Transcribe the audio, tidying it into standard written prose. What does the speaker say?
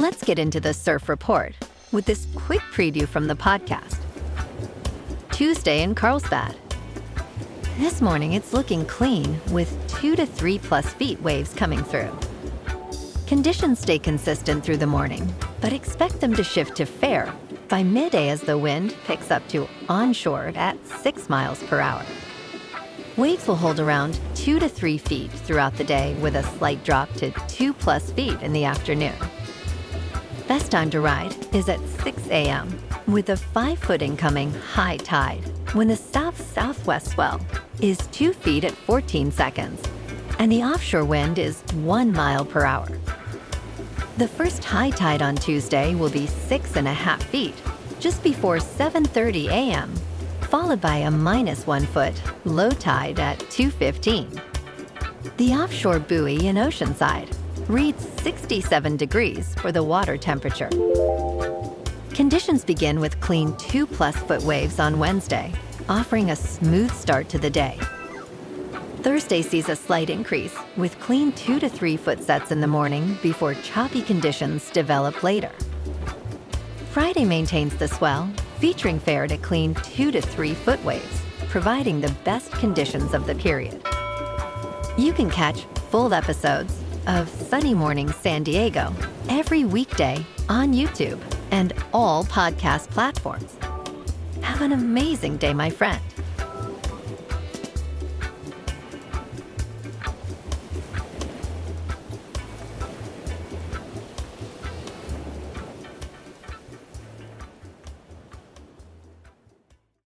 Let's get into the surf report with this quick preview from the podcast. Tuesday in Carlsbad. This morning, it's looking clean with 2 to 3 plus feet waves coming through. Conditions stay consistent through the morning, but expect them to shift to fair by midday as the wind picks up to onshore at 6 miles per hour. Waves will hold around 2 to 3 feet throughout the day with a slight drop to 2 plus feet in the afternoon. Best time to ride is at 6 a.m. with a 5-foot incoming high tide when the south-southwest swell is 2 feet at 14 seconds and the offshore wind is 1 mile per hour. The first high tide on Tuesday will be 6.5 feet just before 7:30 a.m., followed by a -1 foot low tide at 2:15. The offshore buoy in Oceanside reads 67 degrees for the water temperature. Conditions begin with clean 2 plus foot waves on Wednesday, offering a smooth start to the day. Thursday sees a slight increase with clean 2 to 3 foot sets in the morning before choppy conditions develop later. Friday maintains the swell, featuring fair to clean 2 to 3 foot waves, providing the best conditions of the period. You can catch full episodes of Sunny Morning San Diego every weekday on YouTube and all podcast platforms. Have an amazing day, my friend.